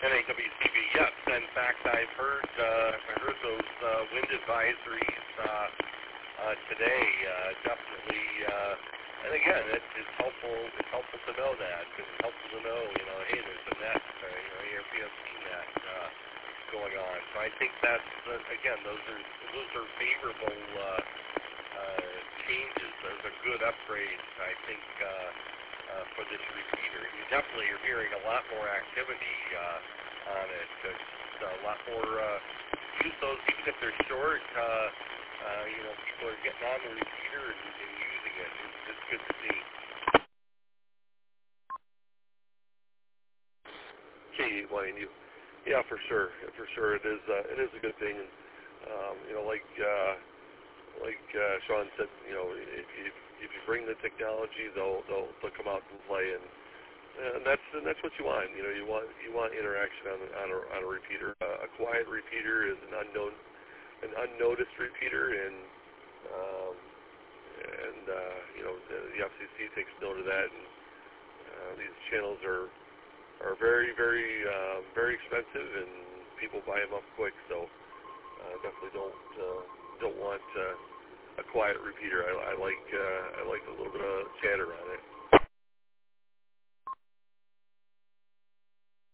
NAWCB, yes. In fact, I've heard those wind advisories today. Definitely, and again, it's helpful. It's helpful to know that. It's helpful to know, hey, there's a net, ARPFC net going on. So I think that's again, those are favorable changes. Those are good upgrades. I think. For this repeater. You definitely are hearing a lot more activity on it. Just a lot more use those, even if they're short. People are getting on the repeater and using it. It's good to see. K8YNU. Yeah, for sure. It is a good thing. And like Sean said, if you bring the technology, they'll come out and play, and that's what you want. You want interaction on a repeater. A quiet repeater is an unnoticed repeater, and the FCC takes note of that. And these channels are very, very, very expensive, and people buy them up quick. So definitely don't want a quiet repeater. I like a little bit of chatter on it.